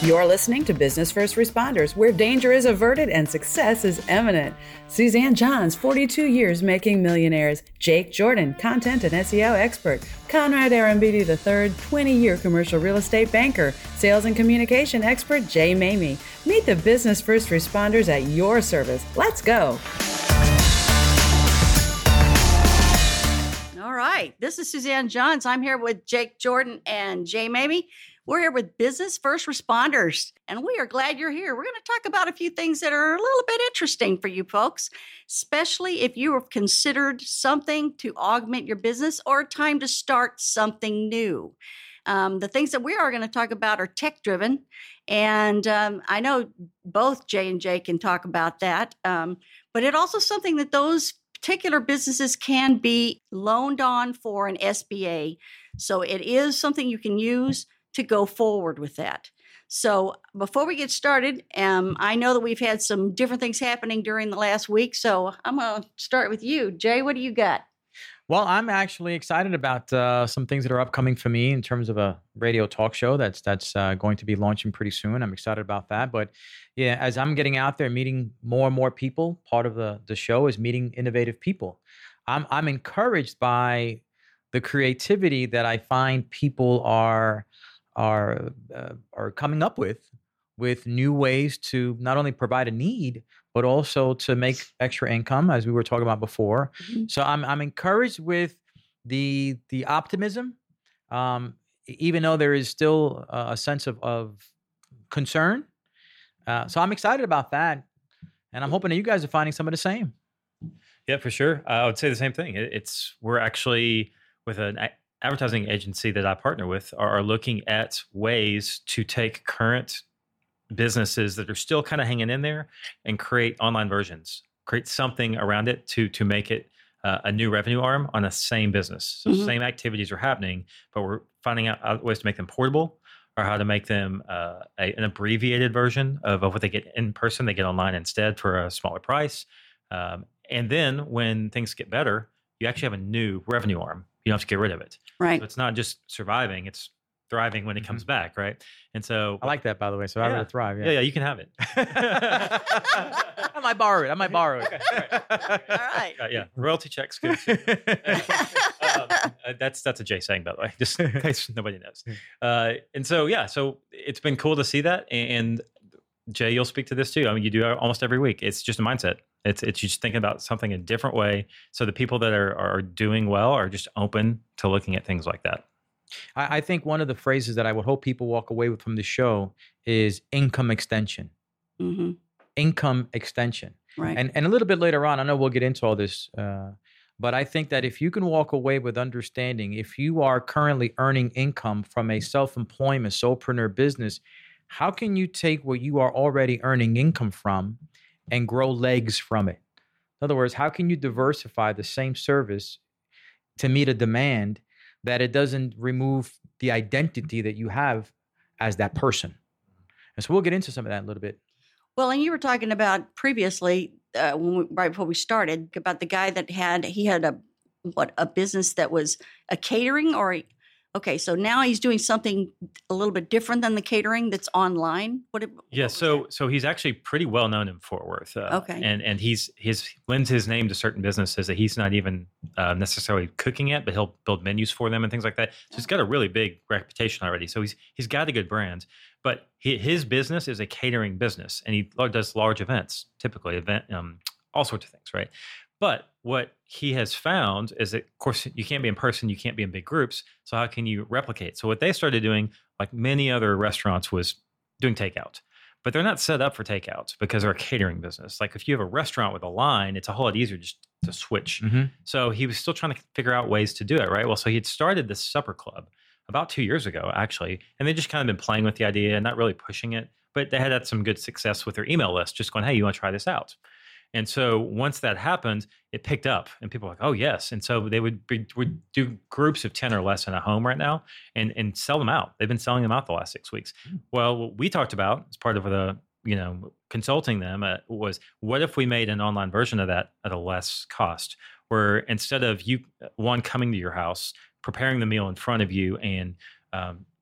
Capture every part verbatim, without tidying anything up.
You're listening to Business First Responders, where danger is averted and success is imminent. Suzanne Johns, forty-two years making millionaires. Jake Jordan, content and S E O expert. Conrad Arambidi the third, twenty-year commercial real estate banker. Sales and communication expert Jay Mamie. Meet the Business First Responders at your service. Let's go. All right. This is Suzanne Johns. I'm here with Jake Jordan and Jay Mamie. We're here with Business First Responders, and we are glad you're here. We're going to talk about a few things that are a little bit interesting for you folks, especially if you have considered something to augment your business or time to start something new. Um, the things that we are going to talk about are tech-driven, and um, I know both Jay and Jay can talk about that, um, but it also something that those particular businesses can be loaned on for an S B A. So it is something you can use to go forward with that. So before we get started, um, I know that we've had some different things happening during the last week. So I'm going to start with you. Jay, what do you got? Well, I'm actually excited about uh, some things that are upcoming for me in terms of a radio talk show that's that's uh, going to be launching pretty soon. I'm excited about that. But yeah, as I'm getting out there, meeting more and more people, part of the, the show is meeting innovative people. I'm I'm encouraged by the creativity that I find people are are uh, are coming up with, with new ways to not only provide a need, but also to make extra income, as we were talking about before. Mm-hmm. So I'm I'm encouraged with the the optimism, um, even though there is still a sense of, of concern. Uh, so I'm excited about that, and I'm hoping that you guys are finding some of the same. Yeah, for sure. Uh, I would say the same thing. It, it's we're actually with an a- advertising agency that I partner with are, are looking at ways to take current businesses that are still kind of hanging in there and create online versions, create something around it to to make it uh, a new revenue arm on the same business. So mm-hmm. same activities are happening, but we're finding out ways to make them portable or how to make them uh, a, an abbreviated version of, of what they get in person, they get online instead for a smaller price. Um, and then when things get better, you actually have a new revenue arm. You don't have to get rid of it. Right. So it's not just surviving, it's thriving when it comes mm-hmm. back, right? And so I like that, by the way. So I yeah. would thrive. Yeah. yeah, yeah, you can have it. I might borrow it. I might borrow it. Okay. All right. All right. Uh, yeah, royalty checks good. um, uh, that's that's a Jay saying, by the way, just in case nobody knows. Uh, and so yeah, so it's been cool to see that. And Jay, you'll speak to this too. I mean, you do it almost every week. It's just a mindset. It's it's just thinking about something a different way. So the people that are are doing well are just open to looking at things like that. I, I think one of the phrases that I would hope people walk away with from the show is income extension. Mm-hmm. Income extension. Right. And and a little bit later on, I know we'll get into all this, uh, but I think that if you can walk away with understanding, if you are currently earning income from a self-employment, solopreneur business, how can you take what you are already earning income from and grow legs from it? In other words, how can you diversify the same service to meet a demand that it doesn't remove the identity that you have as that person? And so we'll get into some of that in a little bit. Well, and you were talking about previously, uh, when we, right before we started, about the guy that had, he had a, what, a business that was a catering or a, okay, so now he's doing something a little bit different than the catering that's online. What? What yeah, so that? so he's actually pretty well known in Fort Worth. Uh, okay, and and he's his lends his name to certain businesses that he's not even uh, necessarily cooking at, but he'll build menus for them and things like that. So he's got a really big reputation already. So he's he's got a good brand, but he, his business is a catering business, and he does large events, typically event um, all sorts of things, right? But what he has found is that, of course, you can't be in person, you can't be in big groups. So how can you replicate? So what they started doing, like many other restaurants, was doing takeout. But they're not set up for takeout because they're a catering business. Like if you have a restaurant with a line, it's a whole lot easier just to switch. Mm-hmm. So he was still trying to figure out ways to do it, right? Well, so he had started this supper club about two years ago, actually. And they just kind of been playing with the idea and not really pushing it. But they had had some good success with their email list, just going, hey, you want to try this out? And so once that happened, it picked up and people were like, oh, yes. And so they would, be, would do groups of ten or less in a home right now and, and sell them out. They've been selling them out the last six weeks. Mm-hmm. Well, what we talked about as part of the, you know, consulting them uh, was what if we made an online version of that at a less cost, where instead of you, one, coming to your house, preparing the meal in front of you and um,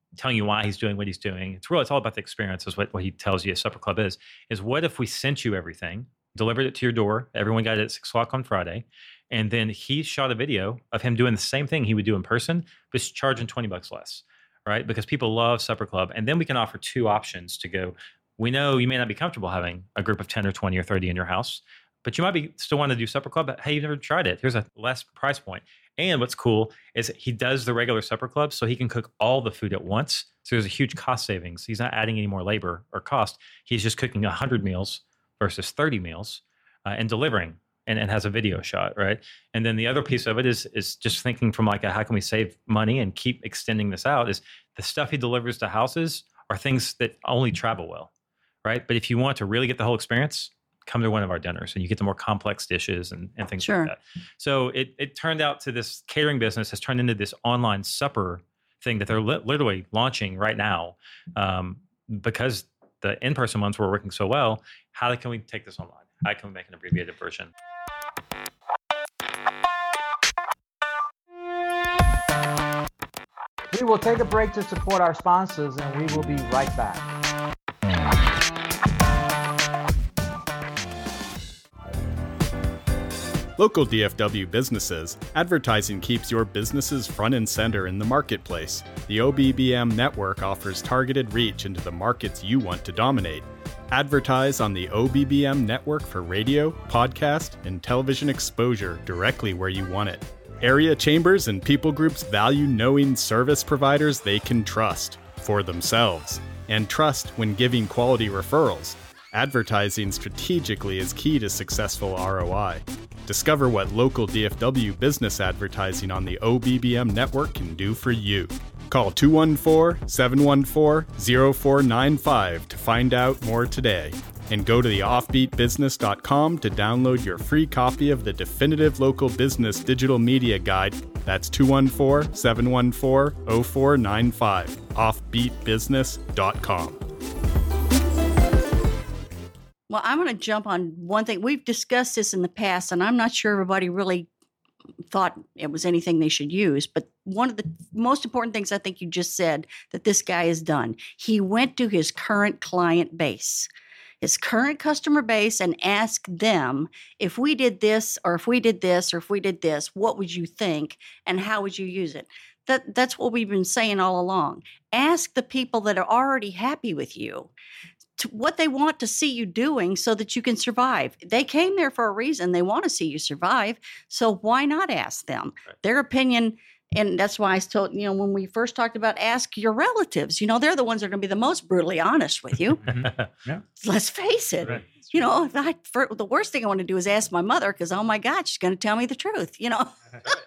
telling you why he's doing what he's doing. It's really, it's all about the experience is what, what he tells you a supper club is, is what if we sent you everything, delivered it to your door, everyone got it at six o'clock on Friday, and then he shot a video of him doing the same thing he would do in person, but just charging twenty bucks less, right? Because people love supper club. And then we can offer two options to go, we know you may not be comfortable having a group of ten or twenty or thirty in your house, but you might be still want to do supper club, but hey, you've never tried it. Here's a less price point. And what's cool is he does the regular supper club so he can cook all the food at once. So there's a huge cost savings. He's not adding any more labor or cost. He's just cooking one hundred meals versus thirty meals uh, and delivering and, and has a video shot, right? And then the other piece of it is, is just thinking from like, a, how can we save money and keep extending this out is the stuff he delivers to houses are things that only travel well, right? But if you want to really get the whole experience, come to one of our dinners and you get the more complex dishes and, and things Sure. like that. So it it turned out to this catering business has turned into this online supper thing that they're li- literally launching right now um, because the in-person ones were working so well. How can we take this online? How can we make an abbreviated version? We will take a break to support our sponsors, and we will be right back. Local D F W businesses, advertising keeps your businesses front and center in the marketplace. The O B B M network offers targeted reach into the markets you want to dominate. Advertise on the O B B M network for radio, podcast, and television exposure directly where you want it. Area chambers and people groups value knowing service providers they can trust for themselves, and trust when giving quality referrals. Advertising strategically is key to successful R O I. Discover what local D F W business advertising on the O B B M network can do for you. Call two one four, seven one four, zero four nine five to find out more today. And go to the offbeat business dot com to download your free copy of the definitive local business digital media guide. That's two one four, seven one four, zero four nine five. offbeat business dot com. Well, I'm going to jump on one thing. We've discussed this in the past, and I'm not sure everybody really thought it was anything they should use. But one of the most important things I think you just said that this guy has done, he went to his current client base, his current customer base, and asked them, if we did this, or if we did this, or if we did this, what would you think, and how would you use it? That, that's what we've been saying all along. Ask the people that are already happy with you to what they want to see you doing so that you can survive. They came there for a reason. They want to see you survive. So why not ask them Right. their opinion? And that's why I told, you know, when we first talked about ask your relatives, you know, they're the ones that are going to be the most brutally honest with you. Yeah. Let's face it. Right. You know, if I, for, the worst thing I want to do is ask my mother because, oh my God, she's going to tell me the truth, you know.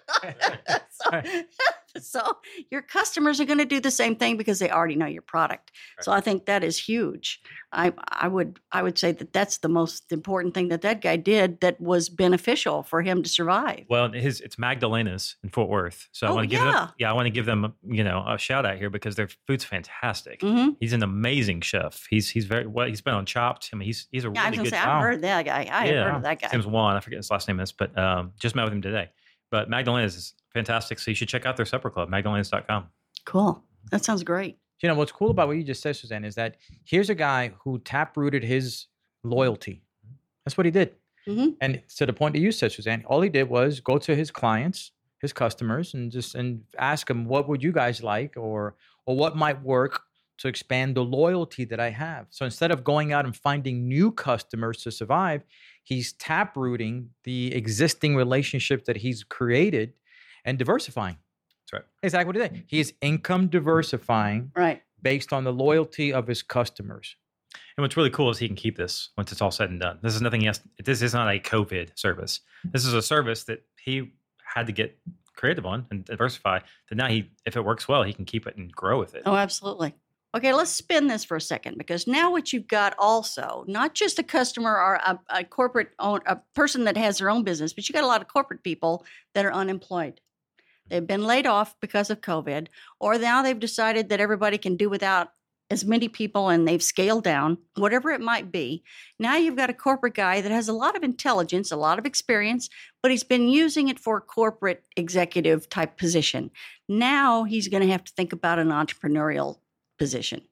so, so your customers are going to do the same thing because they already know your product. Right. So I think that is huge. I, I would I would say that that's the most important thing that that guy did that was beneficial for him to survive. Well, his it's Magdalena's in Fort Worth, so I Oh, want to give yeah. them. Yeah, I want to give them, you know, a shout out here because their food's fantastic. Mm-hmm. He's an amazing chef. He's he's very well. He's been on Chopped. I mean, he's he's a Yeah, I really was good. going to say, Wow. I've heard that guy. I have heard of that guy. His name's Juan. I forget his last name is, but um, just met with him today. But Magdalena's is fantastic. So you should check out their supper club, magdalenas dot com. Cool. That sounds great. You know, what's cool about what you just said, Suzanne, is that here's a guy who tap-rooted his loyalty. That's what he did. Mhm. And to the point that you said, Suzanne, all he did was go to his clients, his customers, and just and ask them, what would you guys like, or or what might work to expand the loyalty that I have. So instead of going out and finding new customers to survive, he's tap-rooting the existing relationship that he's created and diversifying. That's right. Exactly what he did. He is income diversifying Right. based on the loyalty of his customers. And what's really cool is he can keep this once it's all said and done. This is nothing he has. This is not a COVID service. This is a service that he had to get creative on and diversify. That now he, if it works well, he can keep it and grow with it. Oh, absolutely. Okay, let's spin this for a second because now what you've got also, not just a customer or a, a corporate own, a person that has their own business, but you got a lot of corporate people that are unemployed. They've been laid off because of COVID, or now they've decided that everybody can do without as many people and they've scaled down, whatever it might be. Now you've got a corporate guy that has a lot of intelligence, a lot of experience, but he's been using it for a corporate executive type position. Now he's going to have to think about an entrepreneurial position.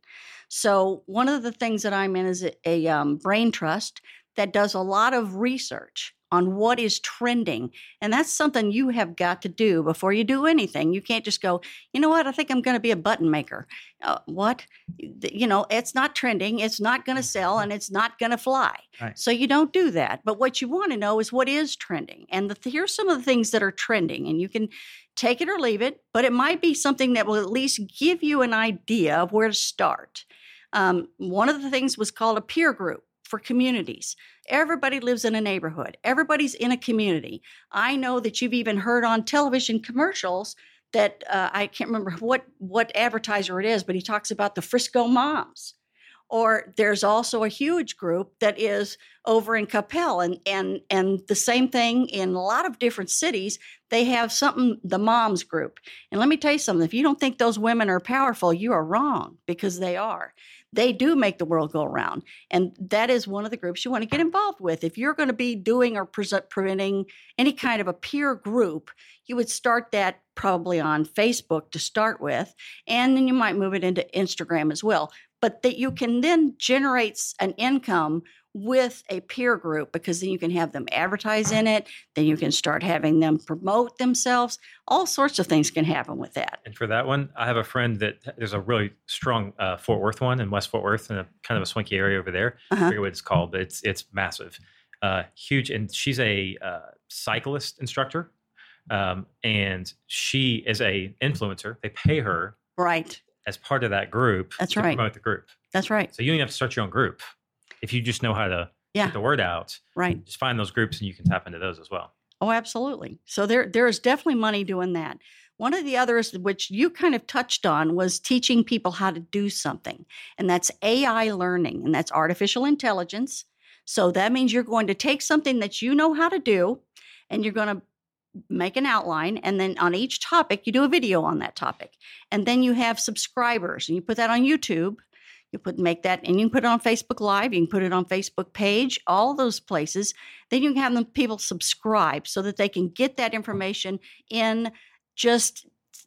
So one of the things that I'm in is a, a um, brain trust that does a lot of research on what is trending. And that's something you have got to do before you do anything. You can't just go, you know what, I think I'm going to be a button maker. Uh, what? You know, it's not trending, it's not going to sell, and it's not going to fly. Right. So you don't do that. But what you want to know is what is trending. And the, here's some of the things that are trending. And you can take it or leave it, but it might be something that will at least give you an idea of where to start. Um, one of the things was called a peer group for communities. Everybody lives in a neighborhood. Everybody's in a community. I know that you've even heard on television commercials that uh, I can't remember what, what advertiser it is, but he talks about the Frisco moms. Or there's also a huge group that is over in Capel, and and and the same thing in a lot of different cities. They have something, the moms group. And let me tell you something, if you don't think those women are powerful, you are wrong, because they are. They do make the world go around. And that is one of the groups you want to get involved with. If you're going to be doing or present, presenting any kind of a peer group, you would start that probably on Facebook to start with, and then you might move it into Instagram as well. But that you can then generate an income with a peer group, because then you can have them advertise in it. Then you can start having them promote themselves. All sorts of things can happen with that. And for that one, I have a friend that there's a really strong uh, Fort Worth one in West Fort Worth, in a kind of a swanky area over there. Uh-huh. I forget what it's called, but it's it's massive, uh, huge. And she's a uh, cyclist instructor, um, and she is a influencer. They pay her Right. as part of that group. That's to right. promote the group. That's right. So you don't even have to start your own group. If you just know how to Yeah. get the word out, Right. just find those groups and you can tap into those as well. Oh, absolutely. So there, there is definitely money doing that. One of the others, which you kind of touched on, was teaching people how to do something. And that's A I learning, and that's artificial intelligence. So that means you're going to take something that you know how to do, and you're going to make an outline. And then on each topic, you do a video on that topic. And then you have subscribers, and you put that on YouTube. You put make that, and you can put it on Facebook Live. You can put it on Facebook page, all those places. Then you can have them people subscribe so that they can get that information in just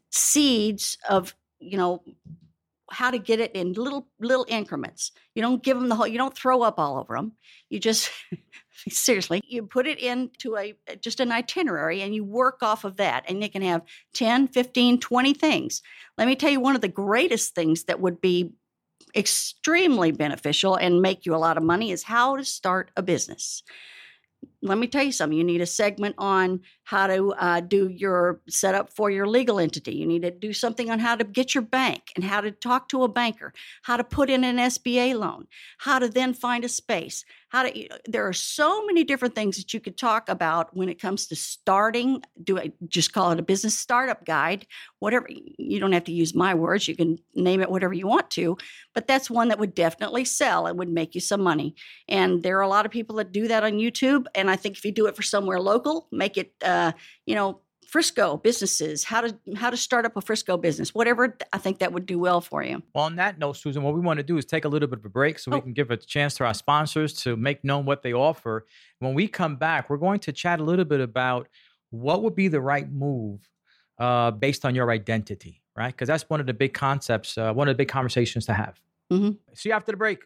seeds of, you know, how to get it in little little increments. You don't give them the whole. You don't throw up all over them. You just seriously, you put it into a just an itinerary, and you work off of that, and you can have ten, fifteen, twenty things. Let me tell you, one of the greatest things that would be extremely beneficial and make you a lot of money is how to start a business. Let me tell you something. You need a segment on how to uh, do your setup for your legal entity. You need to do something on how to get your bank and how to talk to a banker, how to put in an S B A loan, how to then find a space. How to, there are so many different things that you could talk about when it comes to starting. Do I just call it a business startup guide? Whatever. You don't have to use my words. You can name it whatever you want to, but that's one that would definitely sell and would make you some money. And there are a lot of people that do that on YouTube. And I think if you do it for somewhere local, make it, uh, you know, Frisco businesses, how to how to start up a Frisco business, whatever. I think that would do well for you. Well, on that note, Susan, what we want to do is take a little bit of a break so we Oh. can give a chance to our sponsors to make known what they offer. When we come back, we're going to chat a little bit about what would be the right move uh, based on your identity, right? Because that's one of the big concepts, uh, one of the big conversations to have. Mm-hmm. See you after the break.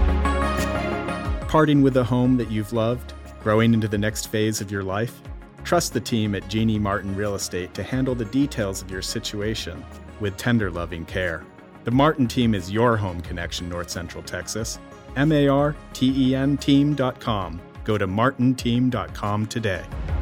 Parting with a home that you've loved? Growing into the next phase of your life? Trust the team at Jeannie Martin Real Estate to handle the details of your situation with tender loving care. The Martin team is your home connection, North Central Texas. M A R T E N team dot com. Go to martin team dot com today.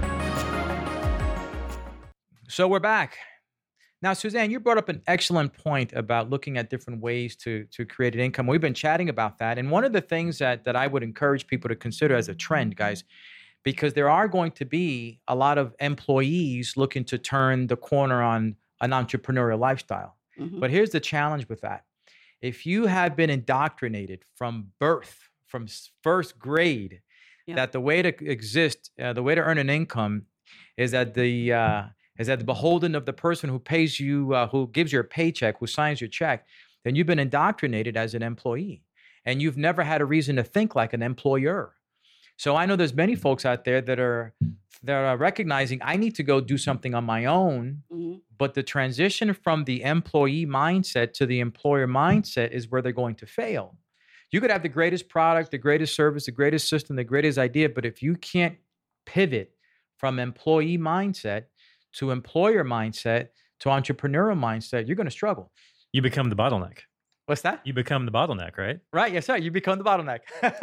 So we're back. Now, Suzanne, you brought up an excellent point about looking at different ways to, to create an income. We've been chatting about that. And one of the things that, that I would encourage people to consider as a trend, guys, because there are going to be a lot of employees looking to turn the corner on an entrepreneurial lifestyle. Mm-hmm. But here's the challenge with that. If you have been indoctrinated from birth, from s- first grade, Yeah. that the way to exist, uh, the way to earn an income is that the uh, is that the beholden of the person who pays you, uh, who gives you a paycheck, who signs your check, then you've been indoctrinated as an employee and you've never had a reason to think like an employer. So I know there's many folks out there that are that are recognizing I need to go do something on my own, mm-hmm. but the transition from the employee mindset to the employer mindset is where they're going to fail. You could have the greatest product, the greatest service, the greatest system, the greatest idea, but if you can't pivot from employee mindset to employer mindset to entrepreneurial mindset, you're going to struggle. You become the bottleneck. What's that? You become the bottleneck, right? Right. Yes, sir. You become the bottleneck.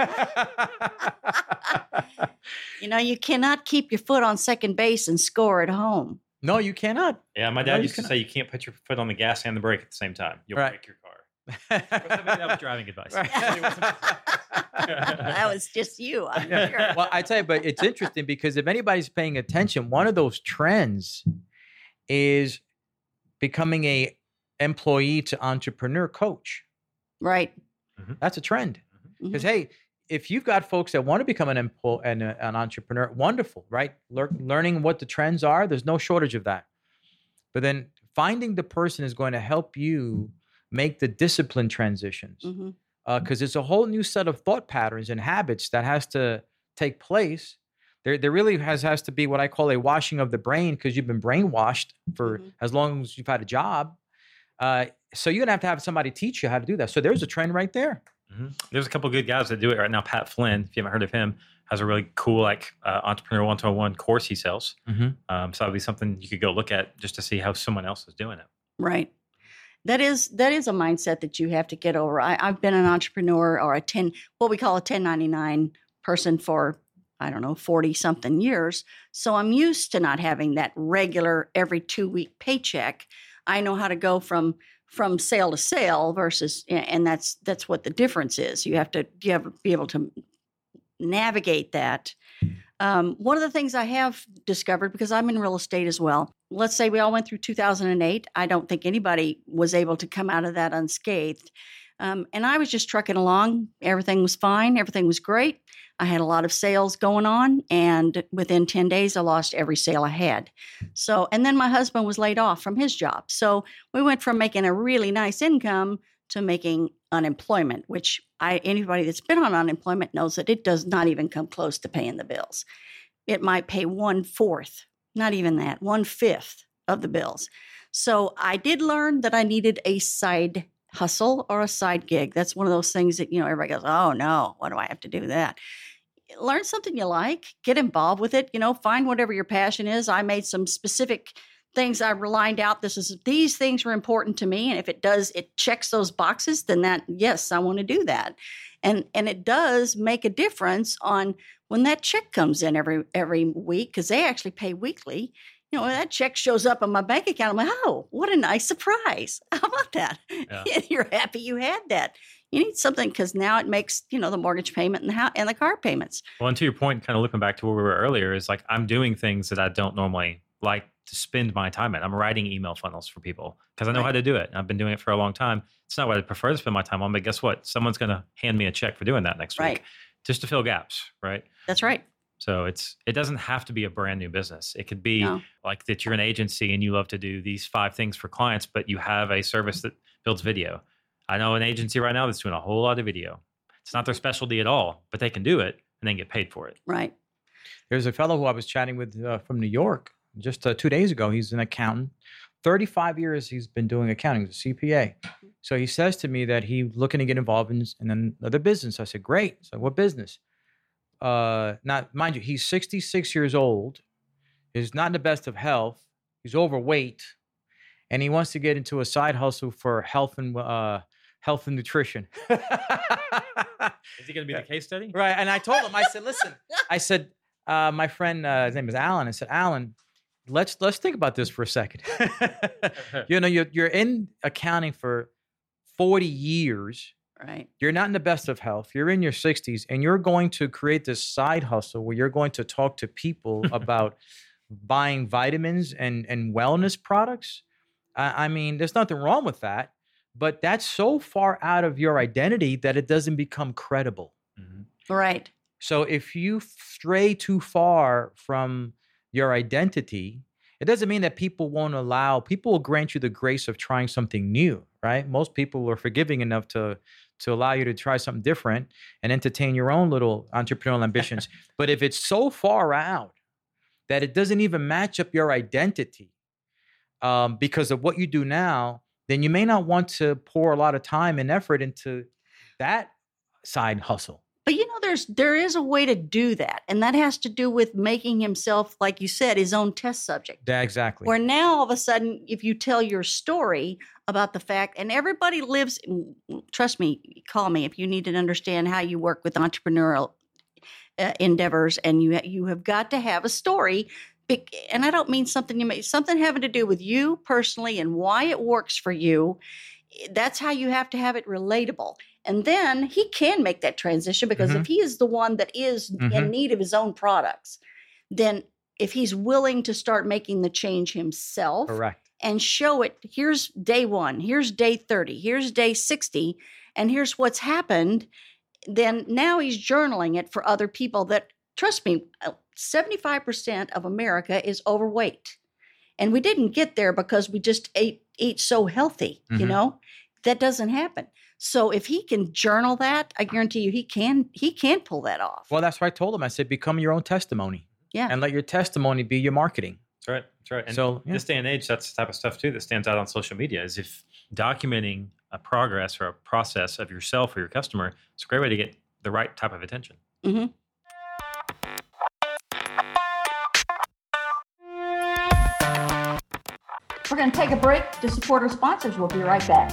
You know, you cannot keep your foot on second base and score at home. No, you cannot. Yeah, my dad no, used to say you can't put your foot on the gas and the brake at the same time. You'll right. break your car. That was driving advice. Right. That was just you, I'm sure. Well, I tell you, but it's interesting because if anybody's paying attention, one of those trends is becoming a employee to entrepreneur coach. Right. Mm-hmm. That's a trend. Because, mm-hmm. hey, if you've got folks that want to become an, empo- an, an entrepreneur, wonderful, right? Le- learning what the trends are, there's no shortage of that. But then finding the person is going to help you make the discipline transitions. Because mm-hmm. uh, it's a whole new set of thought patterns and habits that has to take place. There, there really has, has to be what I call a washing of the brain because you've been brainwashed for mm-hmm. as long as you've had a job. Uh, so you're going to have to have somebody teach you how to do that. So there's a trend right there. Mm-hmm. There's a couple of good guys that do it right now. Pat Flynn, if you haven't heard of him, has a really cool like uh, entrepreneur one-to-one course he sells. Mm-hmm. Um, so that'd be something you could go look at just to see how someone else is doing it. Right. That is that is a mindset that you have to get over. I, I've been an entrepreneur or a ten, what we call a ten ninety-nine person for, I don't know, forty something years. So I'm used to not having that regular every two week paycheck. I know how to go from from sale to sale versus, and that's that's what the difference is. You have to you have to be able to navigate that. Um, one of the things I have discovered, because I'm in real estate as well, let's say we all went through two thousand eight. I don't think anybody was able to come out of that unscathed. Um, and I was just trucking along. Everything was fine. Everything was great. I had a lot of sales going on. And within ten days, I lost every sale I had. So, and then my husband was laid off from his job. So we went from making a really nice income to making unemployment, which I, anybody that's been on unemployment knows that it does not even come close to paying the bills. It might pay one fourth, not even that, one fifth of the bills. So I did learn that I needed a side hustle or a side gig. That's one of those things that, you know, everybody goes, oh no, why do I have to do that? Learn something you like, get involved with it, you know, find whatever your passion is. I made some specific things I lined out. This is, these things were important to me. And if it does, it checks those boxes, then that, yes, I want to do that. And, and it does make a difference on when that check comes in every, every week, because they actually pay weekly. You know, when that check shows up on my bank account, I'm like, oh, what a nice surprise. How about that? Yeah. You're happy you had that. You need something because now it makes, you know, the mortgage payment and the, house, and the car payments. Well, and to your point, kind of looking back to where we were earlier, is like I'm doing things that I don't normally like to spend my time at. I'm writing email funnels for people because I know right. how to do it. I've been doing it for a long time. It's not what I prefer to spend my time on, but guess what? Someone's going to hand me a check for doing that next right. week just to fill gaps, right? That's right. So it's it doesn't have to be a brand new business. It could be no. like that you're an agency and you love to do these five things for clients, but you have a service that builds video. I know an agency right now that's doing a whole lot of video. It's not their specialty at all, but they can do it and then get paid for it. Right. There's a fellow who I was chatting with uh, from New York just uh, two days ago. He's an accountant. thirty-five years he's been doing accounting. He's a C P A. So he says to me that he's looking to get involved in, in another business. I said, great. So what business? Uh, not mind you, he's sixty-six years old. He's not in the best of health. He's overweight, and he wants to get into a side hustle for health and uh, health and nutrition. Is he going to be the case study? Right. And I told him, I said, listen, I said, uh, my friend, uh, his name is Alan. I said, Alan, let's let's think about this for a second. You know, you're you're in accounting for forty years. Right. You're not in the best of health. You're in your sixties, and you're going to create this side hustle where you're going to talk to people about buying vitamins and, and wellness products. I, I mean, there's nothing wrong with that, but that's so far out of your identity that it doesn't become credible. Mm-hmm. Right. So if you stray too far from your identity it doesn't mean that people won't allow, people will grant you the grace of trying something new, right? Most people are forgiving enough to to allow you to try something different and entertain your own little entrepreneurial ambitions. But if it's so far out that it doesn't even match up your identity um, because of what you do now, then you may not want to pour a lot of time and effort into that side hustle. But you know, there's there is a way to do that, and that has to do with making himself, like you said, his own test subject. Yeah, exactly. Where now all of a sudden, if you tell your story about the fact, and everybody lives, trust me, call me if you need to understand how you work with entrepreneurial uh, endeavors, and you you have got to have a story. And I don't mean something you may something having to do with you personally and why it works for you. That's how you have to have it relatable. And then he can make that transition because Mhm. if he is the one that is Mhm. in need of his own products, then if he's willing to start making the change himself Correct. and show it, here's day one, here's day thirty, here's day sixty, and here's what's happened, then now he's journaling it for other people that, trust me, uh, seventy-five percent of America is overweight. And we didn't get there because we just ate, ate so healthy, you Mhm. know? That doesn't happen. So if he can journal that, I guarantee you he can he can pull that off. Well, that's what I told him. I said, become your own testimony Yeah. and let your testimony be your marketing. That's right. That's right. And So, yeah. this day and age, that's the type of stuff too that stands out on social media. Is if documenting a progress or a process of yourself or your customer, it's a great way to get the right type of attention. hmm We're going to take a break to support our sponsors. We'll be right back.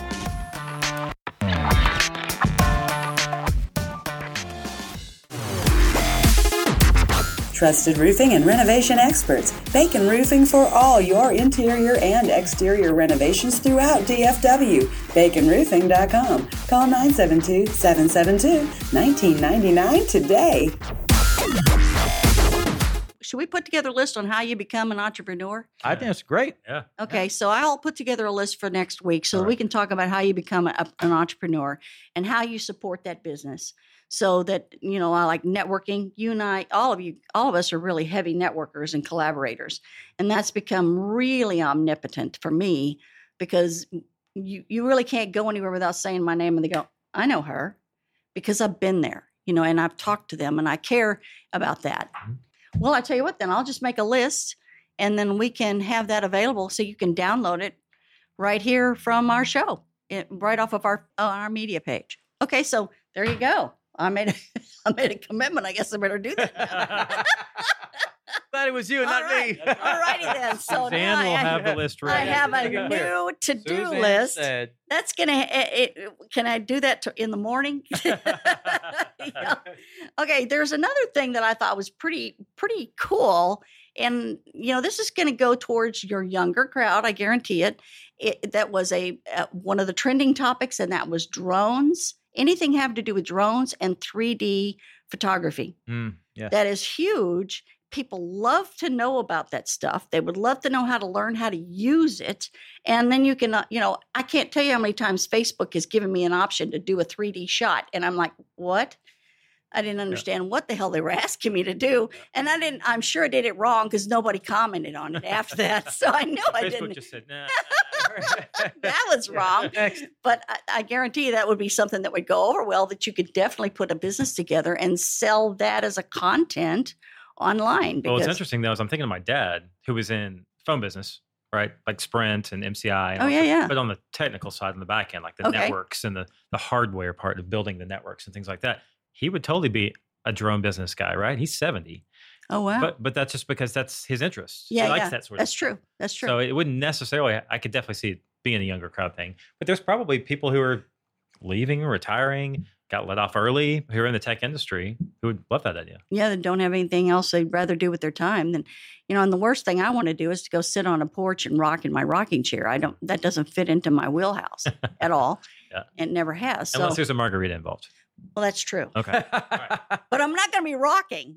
Trusted roofing and renovation experts. Bacon Roofing for all your interior and exterior renovations throughout D F W. bacon roofing dot com. Call nine seven two, seven seven two, one nine nine nine today. Should we put together a list on how you become an entrepreneur? I think that's great. Yeah. Okay, so I'll put together a list for next week so All that we right. can talk about how you become a, an entrepreneur and how you support that business. So that, you know, I like networking. You and I, all of you, all of us are really heavy networkers and collaborators. And that's become really omnipotent for me because you, you really can't go anywhere without saying my name and they go, I know her because I've been there, you know, and I've talked to them and I care about that. Mhm. Well, I tell you what, then I'll just make a list and then we can have that available so you can download it right here from our show, it, right off of our on our media page. Okay, so there you go. I made a, I made a commitment. I guess I better do that now. Glad it was you, All not right. me. All righty then. So Suzanne now will I, have the list I ready. have a Make it clear. new to-do Suzanne list. said- That's gonna. It, it, can I do that to, in the morning? Yeah. Okay. There's another thing that I thought was pretty pretty cool, and you know, this is going to go towards your younger crowd. I guarantee it. It that was a uh, one of the trending topics, and that was drones. Anything have to do with drones and three D photography. Mm, yes. That is huge. People love to know about that stuff. They would love to know how to learn how to use it. And then you can, uh, you know, I can't tell you how many times Facebook has given me an option to do a three D shot. And I'm like, what? I didn't understand what the hell they were asking me to do. And I didn't, I'm sure I did it wrong because nobody commented on it after that. So I know I Facebook didn't. just said, nah. That was wrong. Next. But I, I guarantee you that would be something that would go over well, that you could definitely put a business together and sell that as a content online. Well, Because, what's interesting though is I'm thinking of my dad who was in phone business, right? Like Sprint and M C I. And Oh, all yeah, that, yeah. But on the technical side, on the back end, like the Okay. networks and the, the hardware part of building the networks and things like that, he would totally be a drone business guy, right? He's seventy. oh, wow. But but that's just because that's his interest. yeah, he likes yeah. that sort That's of true. stuff. That's true. So it wouldn't necessarily, I could definitely see it being a younger crowd thing. But there's probably people who are leaving, retiring, got let off early, who are in the tech industry, who would love that idea. yeah, they don't have anything else they'd rather do with their time than, you know, and the worst thing I want to do is to go sit on a porch and rock in my rocking chair. I don't, that doesn't fit into my wheelhouse at all. Yeah. It never has. So, Unless there's a margarita involved. well, that's true. Okay. But I'm not going to be rocking.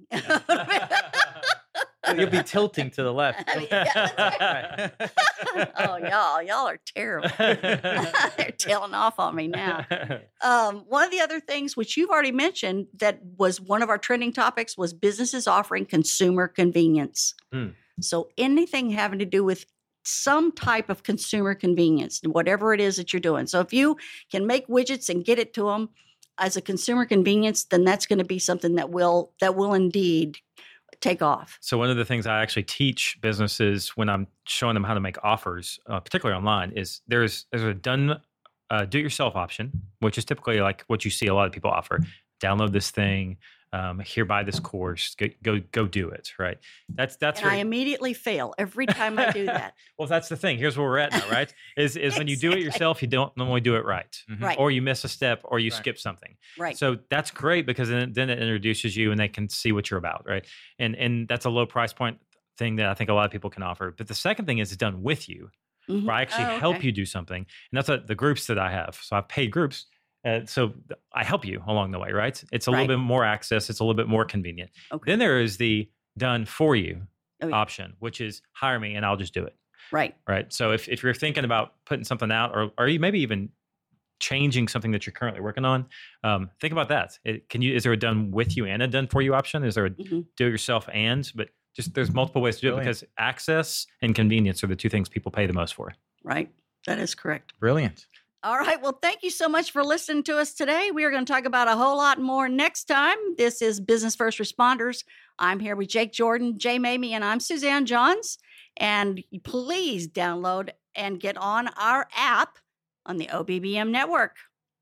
You'll be tilting to the left. Yeah, oh, y'all, y'all are terrible. They're tailing off on me now. Um, one of the other things which you've already mentioned that was one of our trending topics was businesses offering consumer convenience. Mm. So anything having to do with some type of consumer convenience, whatever it is that you're doing. So if you can make widgets and get it to them as a consumer convenience, then that's going to be something that will that will indeed take off. So one of the things I actually teach businesses when I'm showing them how to make offers, uh, particularly online, is there's there's a done uh, do-it-yourself option, which is typically like what you see a lot of people offer. Download this thing. Um, here, buy this course. Go, go, go do it. Right. That's that's. And where, I immediately fail every time I do that. Well, that's the thing. Here's where we're at now, right? Is is when you do it yourself, you don't normally do it right, Mhm. Right. or you miss a step, or you Right. skip something. Right. So that's great because then, then it introduces you, and they can see what you're about, right? And and that's a low price point thing that I think a lot of people can offer. But the second thing is it's done with you, Mhm. where I actually Oh, help okay. you do something, and that's what the groups that I have. So I've paid groups. Uh, so th- I help you along the way, right? It's a Right. little bit more access. It's a little bit more convenient. Okay. Then there is the done for you Oh, yeah. option, which is hire me and I'll just do it, Right. right? So if, if you're thinking about putting something out, or or you maybe even changing something that you're currently working on, um, think about that. It, can you? Is there a done with you and a done for you option? Is there a Mhm. do it yourself and? But just there's multiple ways to do it Brilliant. because access and convenience are the two things people pay the most for. Right. That is correct. Brilliant. All right. Well, thank you so much for listening to us today. We are going to talk about a whole lot more next time. This is Business First Responders. I'm here with Jake Jordan, Jay Mamie, and I'm Suzanne Johns. And please download and get on our app on the O B B M network.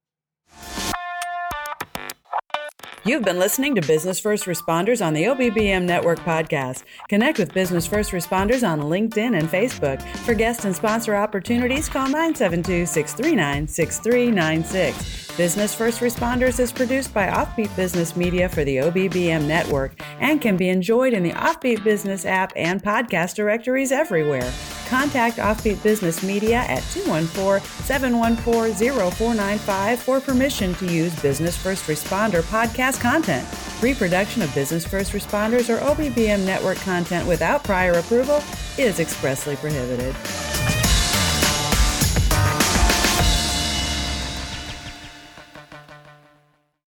You've been listening to Business First Responders on the O B B M Network podcast. Connect with Business First Responders on LinkedIn and Facebook. For guest and sponsor opportunities, call nine seven two, six three nine, six three nine six. Business First Responders is produced by Offbeat Business Media for the O B B M Network and can be enjoyed in the Offbeat Business app and podcast directories everywhere. Contact Offbeat Business Media at two one four, seven one four, zero four nine five for permission to use Business First Responder podcast content. Reproduction of Business First Responders or O B B M network content without prior approval is expressly prohibited.